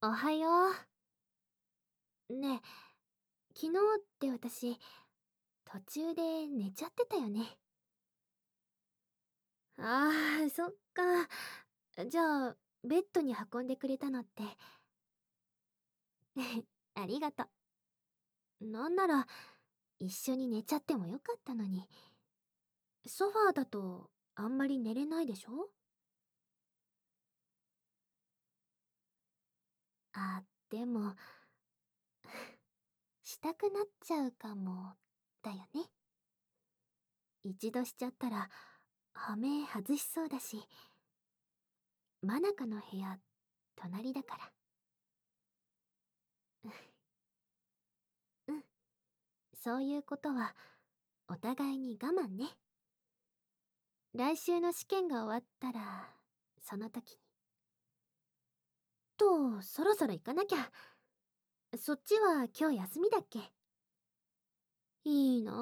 おはよう。ねえ、昨日って私、途中で寝ちゃってたよね。ああ、そっか。じゃあ、ベッドに運んでくれたのって。ありがとう。なんなら、一緒に寝ちゃってもよかったのに。ソファーだと、あんまり寝れないでしょ？あ、でも、したくなっちゃうかも、だよね。一度しちゃったら、羽目外しそうだし、真中の部屋、隣だから。うん、そういうことは、お互いに我慢ね。来週の試験が終わったら、その時に。と、そろそろ行かなきゃ。そっちは今日休みだっけ？いいな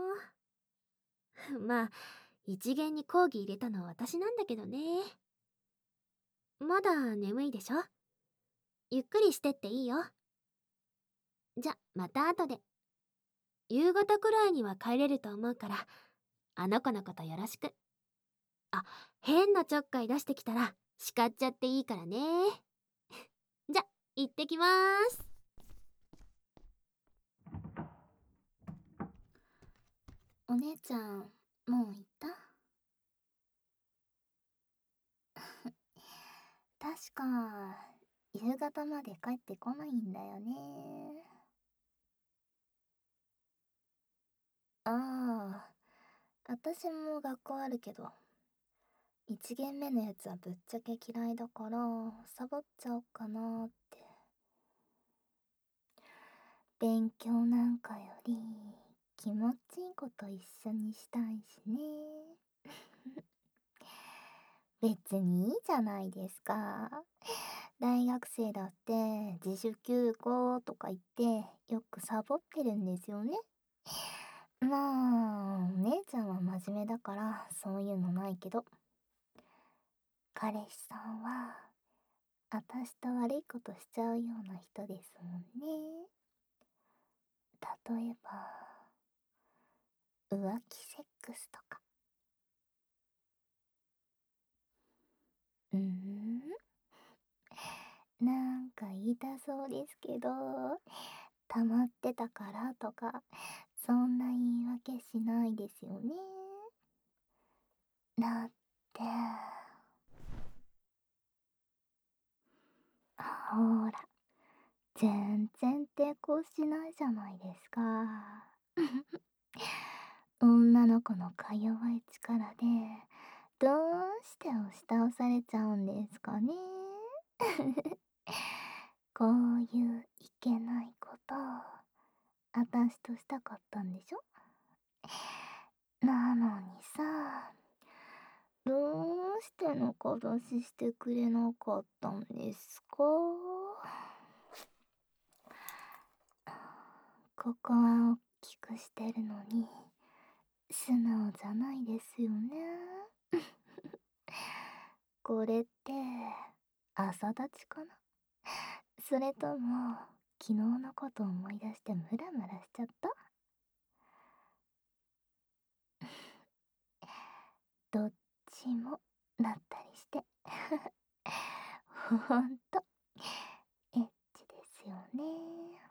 ぁ。まあ、一元に講義入れたのは私なんだけどね。まだ眠いでしょ？ゆっくりしてっていいよ。じゃ、また後で。夕方くらいには帰れると思うから、あの子のことよろしく。あ、変なちょっかい出してきたら、叱っちゃっていいからね。じゃ、行ってきまーす。 お姉ちゃん、もう行った？確か、夕方まで帰ってこないんだよね。ああ、私も学校あるけど、一限目のやつはぶっちゃけ嫌いだから、サボっちゃおうかなって。勉強なんかより、気持ちいいこと一緒にしたいしね。別にいいじゃないですか。大学生だって自主休校とか言ってよくサボってるんですよね。まあ、お姉ちゃんは真面目だからそういうのないけど、彼氏さんは私と悪いことしちゃうような人ですもんね。例えば、浮気セックスとか。うーんなんか言いたそうですけど、溜まってたからとか、そんな言い訳しないですよね。だって、ほら、全然抵抗しないじゃないですか。女の子のか弱い力で、どうして押し倒されちゃうんですかね。こういういけないことを、私としたかったんでしょ？なのにさ、どうして仲出ししてくれなかったんですか？ここは大きくしてるのに、素直じゃないですよね。これって、朝立ちかな？それとも、昨日のこと思い出してムラムラしちゃった？どっちも、なったりして。ほんと、エッチですよね。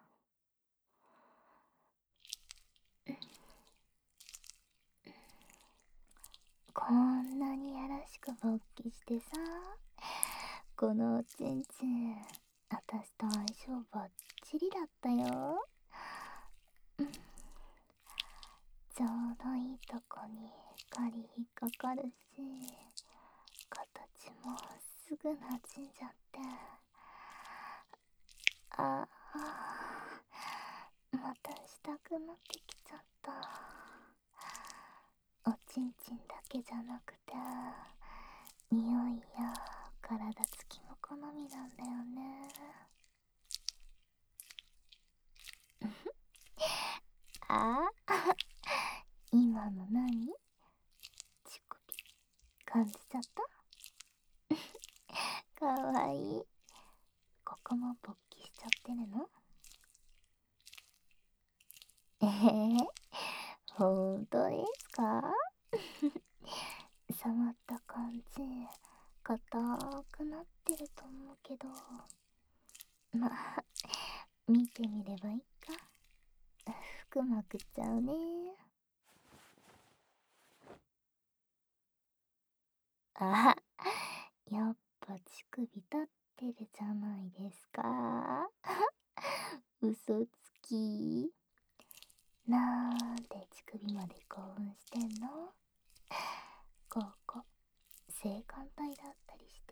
こんなにやらしく勃起してさ、このおちんちん、私と相性バッチリだったよ。ちょうどいいとこに針引っかかるし、形もすぐ馴染んじゃって。ああ、またしたくなってきちゃった。おちんちんだけじゃなくて、匂いや体つきも好みなんだよね。ああ、今の何？乳首感じちゃった？かわいい。ここも勃起しちゃってるの？本当ですか？触った感じ、硬くなってると思うけど、まあ、見てみればいいか。服まくっちゃうね。あ、やっぱ乳首立ってるじゃないですか。嘘つき。なんで乳首まで興奮してんの？ここ、性感帯だったりして。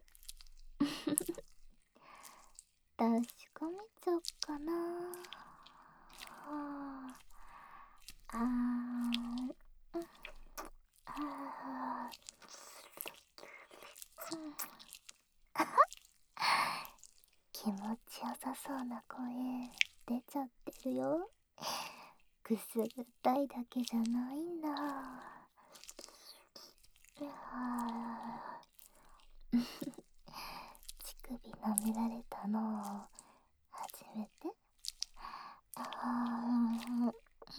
確かめちゃおっかな。あー、うん、あー、うん、気持ちよさそうな声出ちゃってるよ。くすぐったいだけじゃないんだ。乳首舐められたの初めて？うん、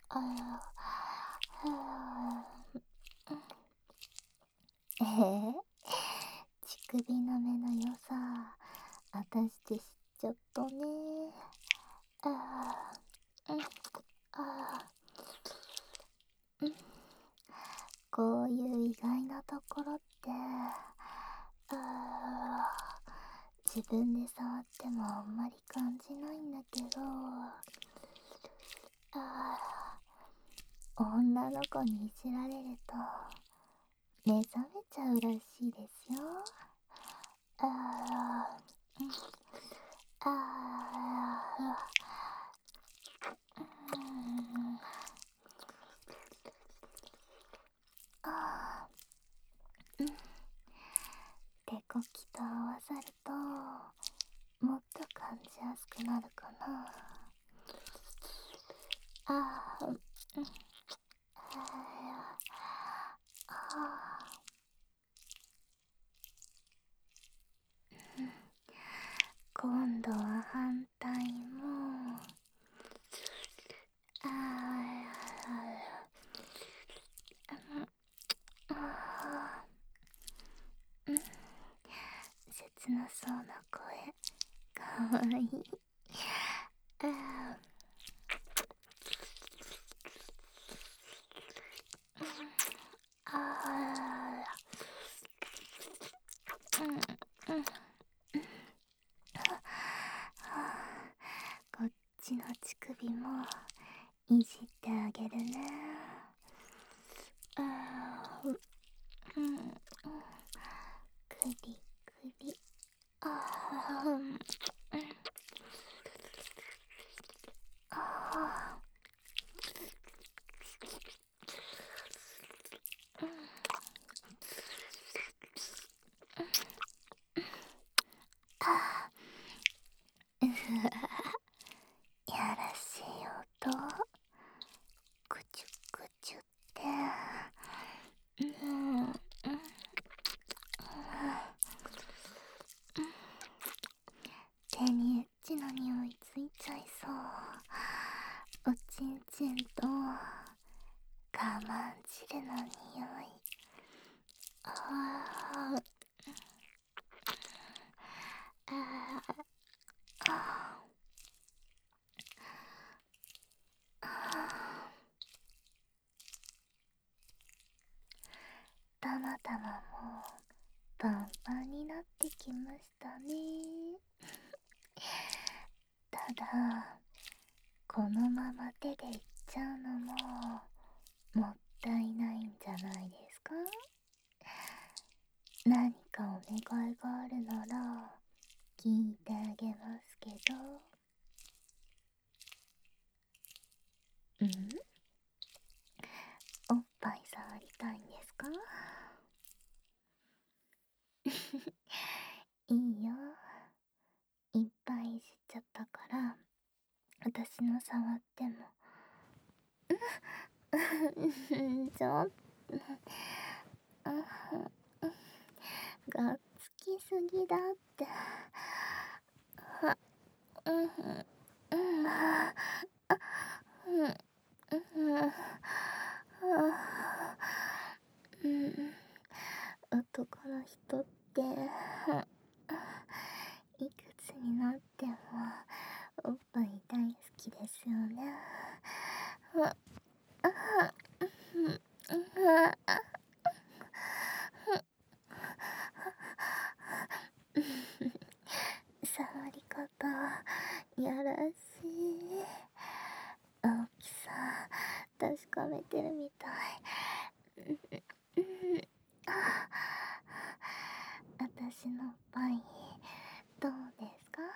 乳首舐めの良さ、あたして知っちゃったね。あー、うん、あー、うん、こういう意外なところって、自分で触ってもあんまり感じないんだけど、女の子にいじられると目覚めちゃうらしいですよ。あー、うん、あー、うん、あー、うん、手こきと合わさるともっと感じやすくなるかな。あー、うん、あー、今度は反対も。あー、うん、切なそうな声、かわいい。あー、あー、うん、うん、こっちの乳首もいじってあげるね。あー、うん、くりくり。あー、うん、あー、うん、あー、うふやらしい音、くちゅくちゅって、うん、うん、手にエッチな匂いついちゃいそう。おちんちんと我慢汁の匂い。あー、あー、あー、あー、たまたまもうパンパンになってきましたね。ただ、このまま手でいっちゃうのももったいないんじゃないですか？何かお願いがあるなら聞いてあげますけど。うん？おっぱい触りたいんですか？いいよ。いっぱいいじっちゃったから私の触っても。ちょっと、がっつきすぎだって。 男の人っていくつになってもおっぱい大好きですよね。触り方やらしい。大きさ確かめてるみたい。私のおっぱいどうですか？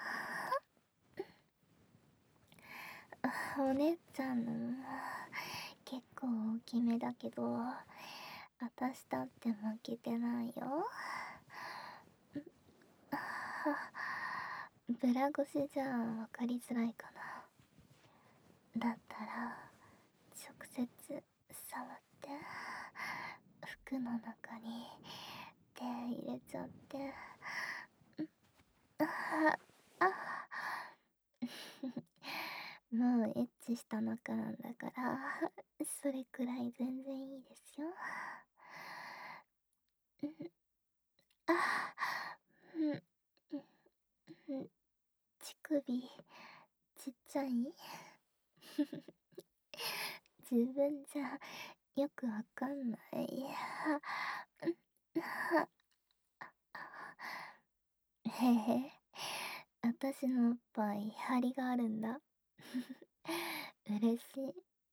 お姉ちゃんの結構大きめだけど、私だって負けてないよ。ブラ越しじゃ分かりづらいかな。だったら直接触って服の中に手入れちゃって。もうエッチした仲なんだからそれくらい全然いいですよ。乳首ちっちゃい自分じゃよくわかんない。へへ、私のおっぱい張りがあるんだ。嬉しい。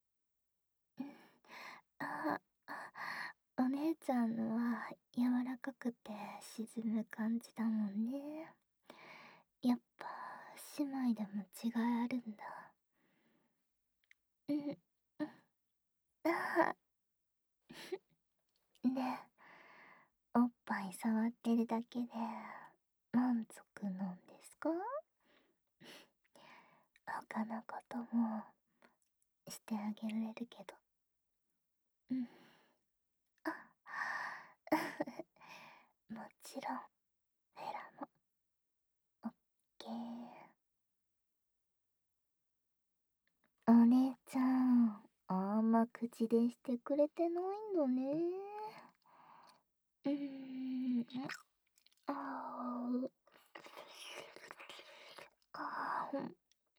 あ、お姉ちゃんのは柔らかくて沈む感じだもんね。やっぱ姉妹でも違いあるんだ。ね、おっぱい触ってるだけで満足なんですか？他のこともしてあげられるけど。もちろんフェラもオッケー。お姉ちゃんあんま口でしてくれてないんだね。あーあー、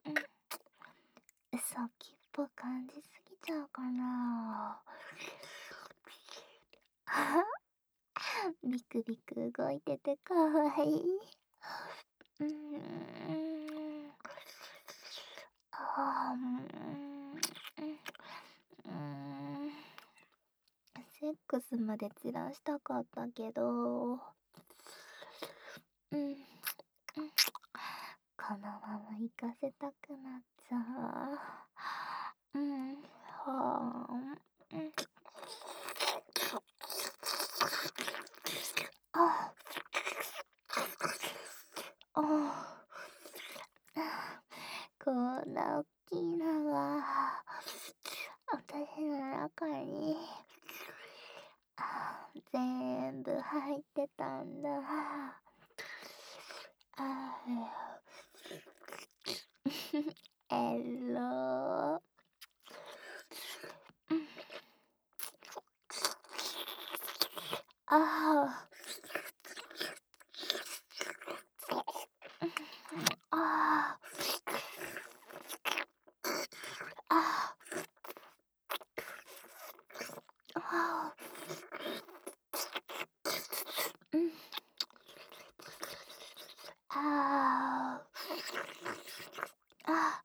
先っぽ感じすぎちゃうかな。ビクビク動いててかわいい。あセックスまで散らしたかったけど、このまま行かせたくなっちゃう。はあ。こんな大きいのが私の中に全部入ってたんだ。エロああああああ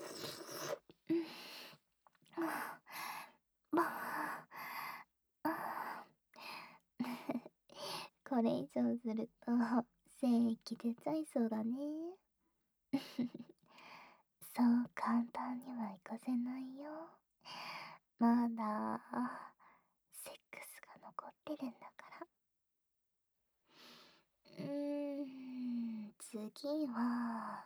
これ以上すると精液出ちゃいそうだね。そう簡単にはいかせないよ。まだセックスが残ってるんだから。次は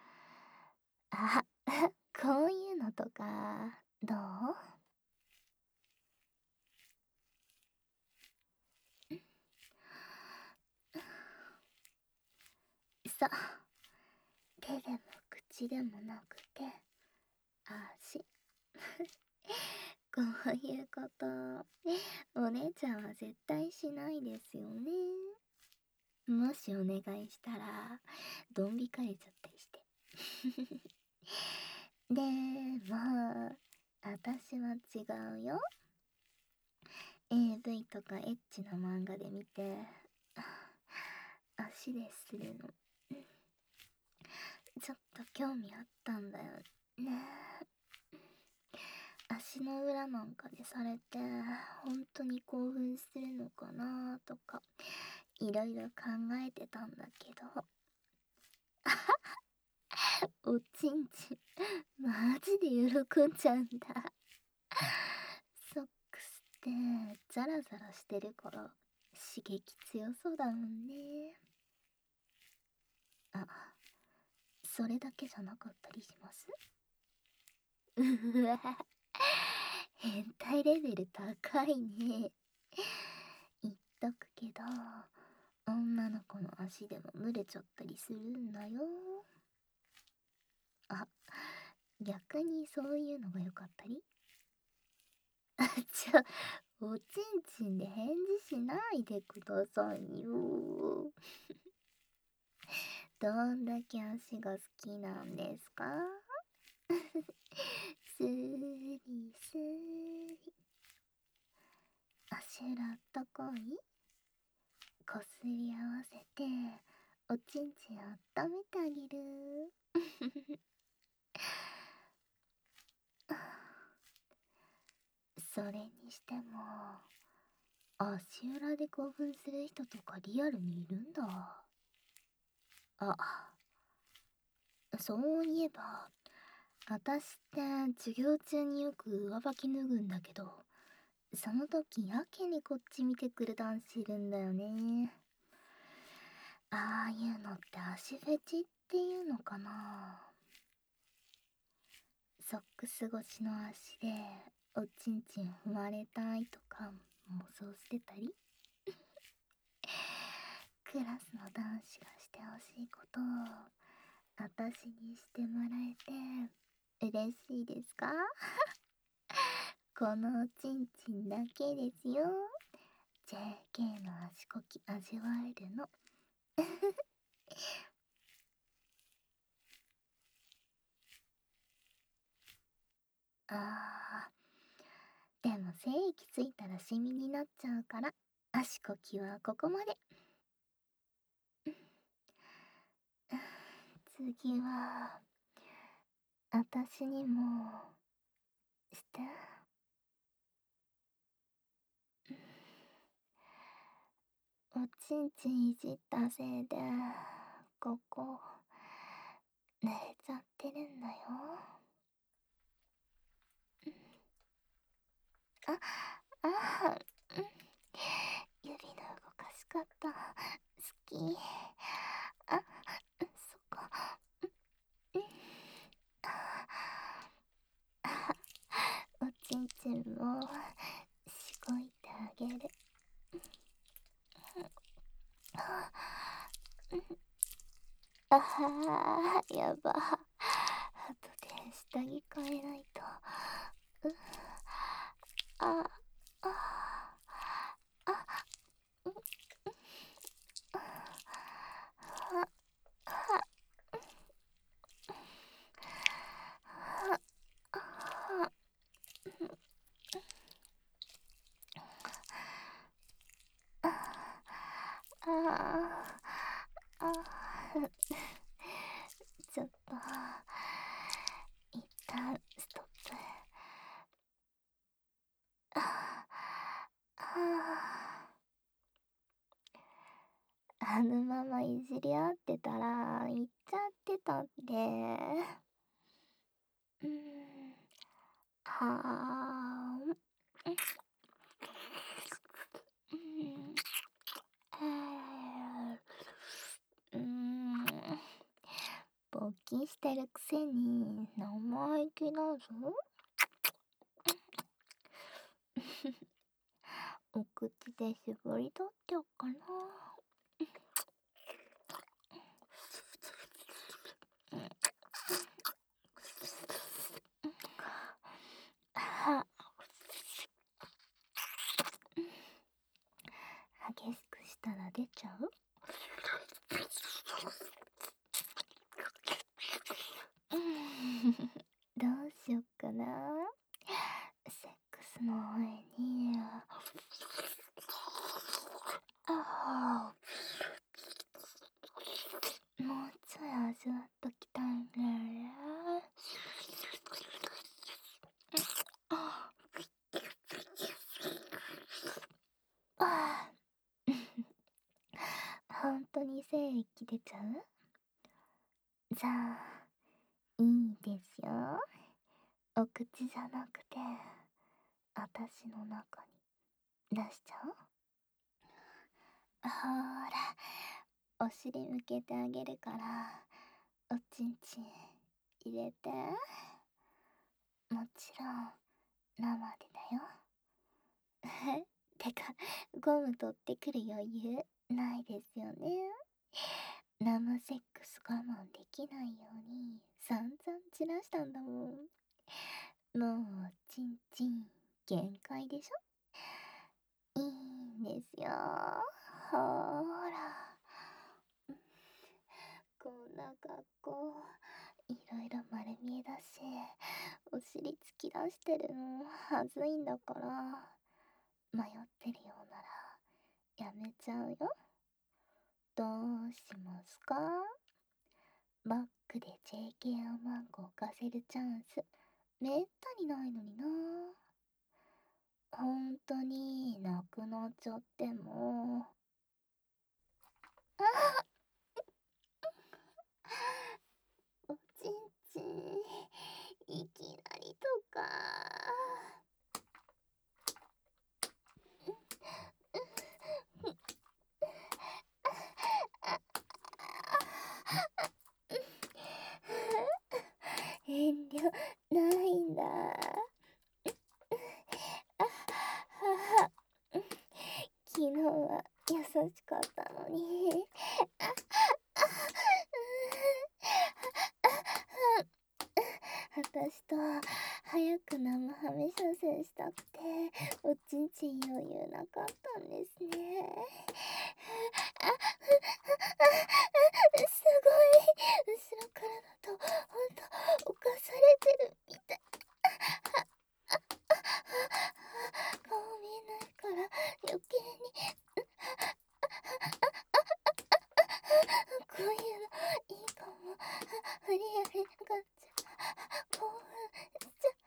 こういうのとかどう？そう、手でも口口でもなくて、足。こういうこと、お姉ちゃんは絶対しないですよね。もしお願いしたら、ドン引かれちゃったりして。でも、私は違うよ。AV とかエッチな漫画で見て、足でするの。ちょっと興味あったんだよね。足の裏なんかでされて、本当に興奮するのかなとか、いろいろ考えてたんだけど、おちんちん、マジで喜んじゃうんだ。ソックスってザラザラしてるから刺激強そうだもんね。あ、それだけじゃなかったりします？うわ、変態レベル高いね。言っとくけど、女の子の足でも蒸れちゃったりするんだよ。あ、逆にそういうのが良かったり。おちんちんで返事しないでくださいよ。どんだけ足が好きなんですか？スリスリ。足裏あったかい？こすり合わせて、おちんちんあっためてあげる。それにしても、足裏で興奮する人とかリアルにいるんだ。あ、そういえば、私って授業中によく上履き脱ぐんだけど、その時やけにこっち見てくる男子いるんだよね。ああいうのって足フェチっていうのかな。ソックス越しの足でおちんちん踏まれたいとか妄想してたり。クラスの男子がしてほしいことを私にしてもらえて嬉しいですか？このおちんちんだけですよ。JK の足こき味わえるの。あー、でも精液ついたらシミになっちゃうから足こきはここまで。次は私にもして。おちんちんいじったせいでここ濡れちゃってるんだよ。あ、あ、うん、指の動かし方好き。あ、そっか。うん、あ、おちんちんもしごいてあげる。あはー、やば。後で下着変えないと。うん、あ、あ、あ、うん、あ、あ、あ、あ、ちょっと一旦ストップ。あのままいじり合ってたら行っちゃってたんで、うん、はーん、うん、うん、勃起してるくせに生意気だぞ。お口で絞り取っておっかな。 どうしよっかな。セックスの前に、あもうちょい味わっときたいんだよね。あ本当に精液出ちゃう？じゃあ、いいですよ。お口じゃなくて、私の中に出しちゃおう。ほーら、お尻向けてあげるから、おちんちん入れて。もちろん、生でだよ。てか、ゴム取ってくる余裕ないですよね。生セックス我慢できないように散々散らしたんだもん。もう、ちんちん、限界でしょ？いいんですよ。ほーら。こんな格好、いろいろ丸見えだし、お尻突き出してるのはずいんだから、迷ってるようなら、やめちゃうよ。どうしますか？バックで JK をマンコ置かせるチャンス、めったにないのにな。ほんとになくなっちゃっても。あおちんちん、いきなりとか。遠慮ないんだ。昨日は優しかったのに。私と早く生ハメ射精したくて、おちんちん余裕なかったんですね。すごい、後ろからだとほんと犯されてるみたい。顔見えないから余計に。こういうのいいかも。ありありガッチャ興奮しちゃ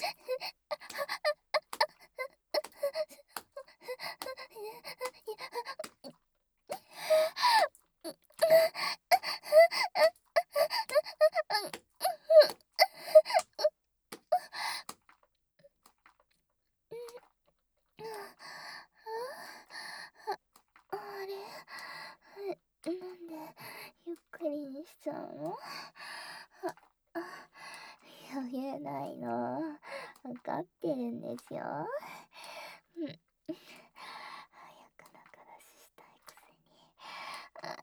あれなんでゆっくりにしちゃうの？余裕ないの分かってるんですよ。早く中出ししたいくせに。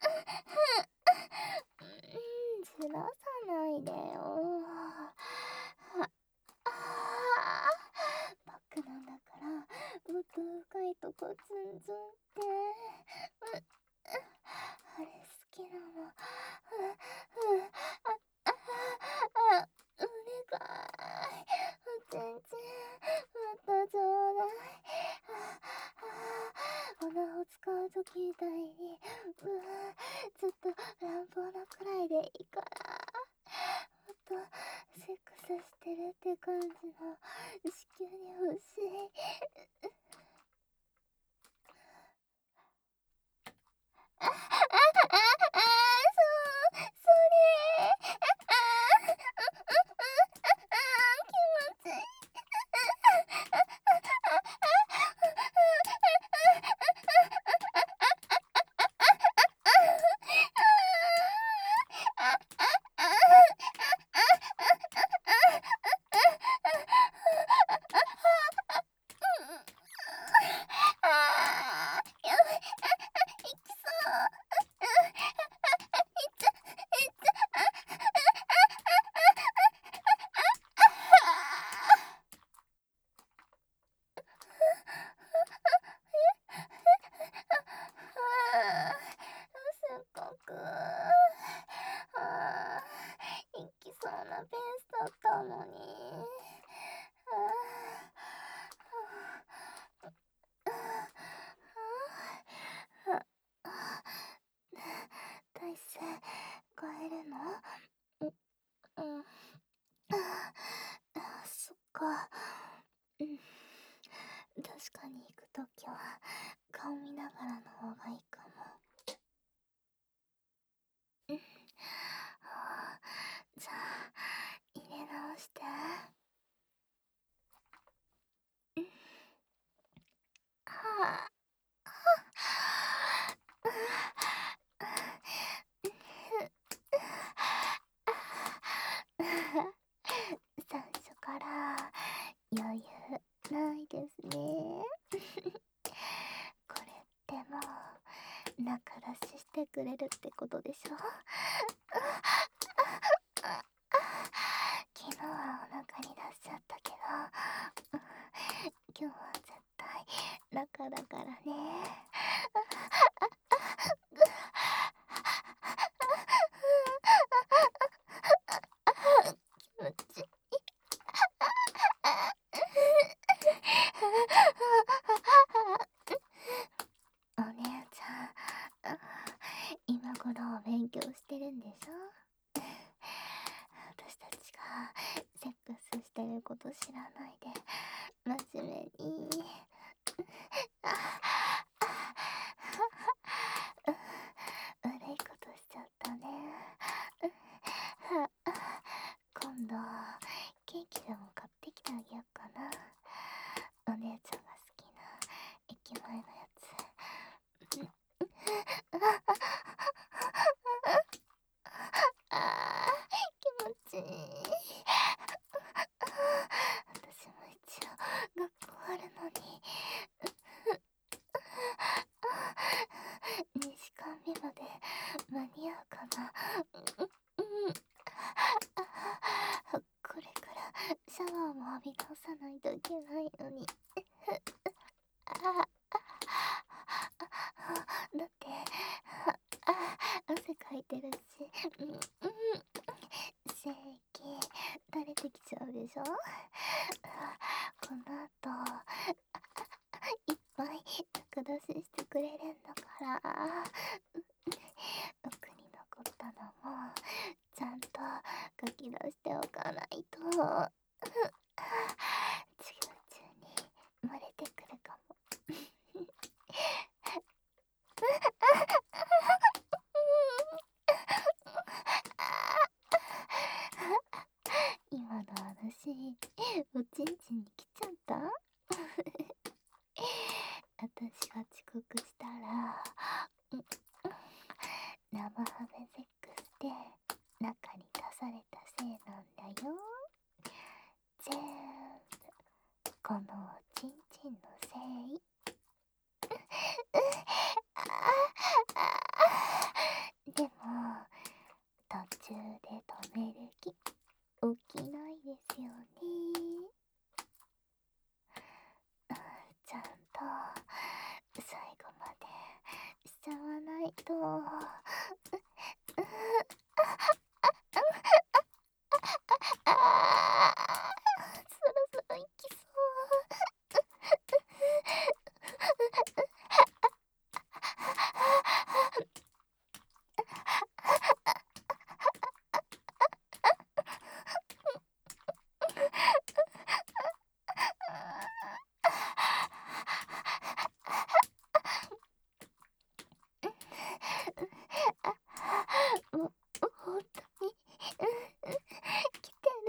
ずらさないでよ。バックなんだからもっと深いとこツンツンって。あれ好きなの。お願い。おちんちんまたちょうだい。おなを使う時みたいにちょっと乱暴なくらいでいいから。もっとセックスしてるって感じの子宮に欲しい。それ。気持ちいい。せっかく、行きそうなペースだったのに。大勢帰るの？うん。そっか。確かに行くときは顔見ながらの方がいいかも。じゃあ入れ直して。は最初から余裕ないですね。これってもう仲出ししてくれるってことでしょ。昨日はお腹に出しちゃったけど、今日は絶対中だからね。気持ちいい。お姉ちゃん、今頃勉強してるんでしょ。私たちがセックスしてること知らないで真面目に悪いことしちゃったね。今度ケーキでも買ってきてあげようかな。お姉ちゃんが好きな駅前のやつ。気持ちいい。私も一応学校あるのに2時間目まで間に合うかな。これからシャワーも浴び直さないといけないのに。だって汗かいてるし、精液垂れてきちゃうでしょ。この後いっぱい中出ししてくれるんだから、奥に残ったのもちゃんと書き出しておかないと授業中に漏れてくるかも。今の話おちんちんに来ちゃった。私が遅刻したら生ハメセックスで中に出されたせいなんだよ。全部このおちんちんのせい。でも途中で止める気起きないですよね。ちゃんと最後までしちゃわないと。そろそろ行きそう。本当に来てる。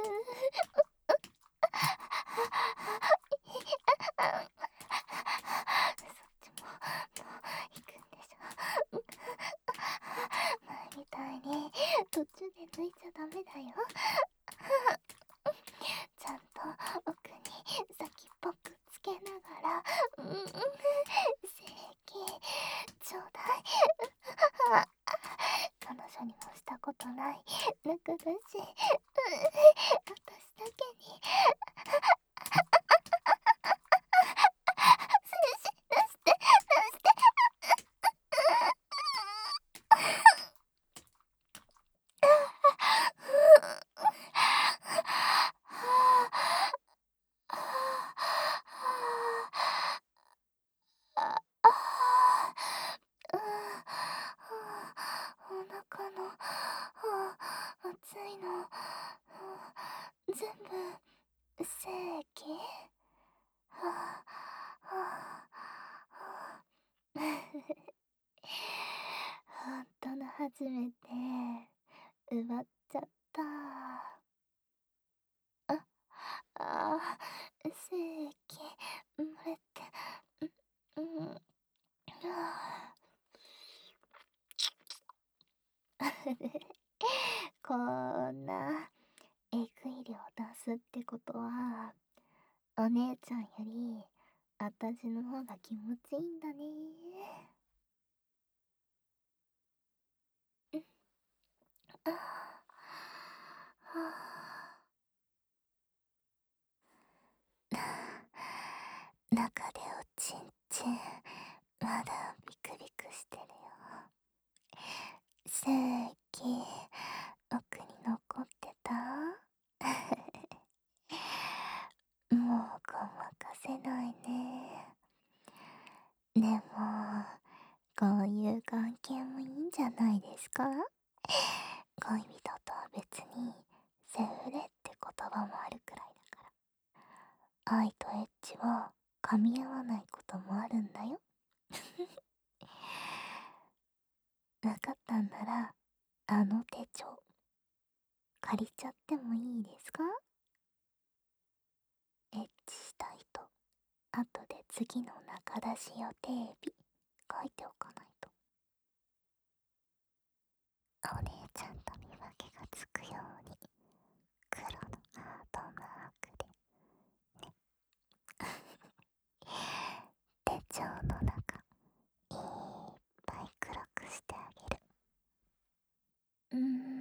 そっちも行くんでしょ。前みたいに途中で抜いちゃダメだよ。ちゃんと奥に先っぽくっつけながら精液ちょうだい。彼女にもしたことない中だし、私だけに出して出して。 なえぐい量出すってことは、お姉ちゃんよりあたしの方が気持ちいいんだね。あは中でおちんちんまだビクビクしてるよ。精液奥に残ってた。もうごまかせないね。でもこういう関係もいいんじゃないですか。恋人とは別にセフレって言葉もあるくらいだから、愛とエッチは噛み合わないこともあるんだよ。なかったんならあの手帳借りちゃってもいいですか。エッチしたいと後で次の中出し予定日書いておかないと、お姉ちゃんと見分けがつくように黒のハートマークでね。手帳の中いっぱい黒くしてあげる。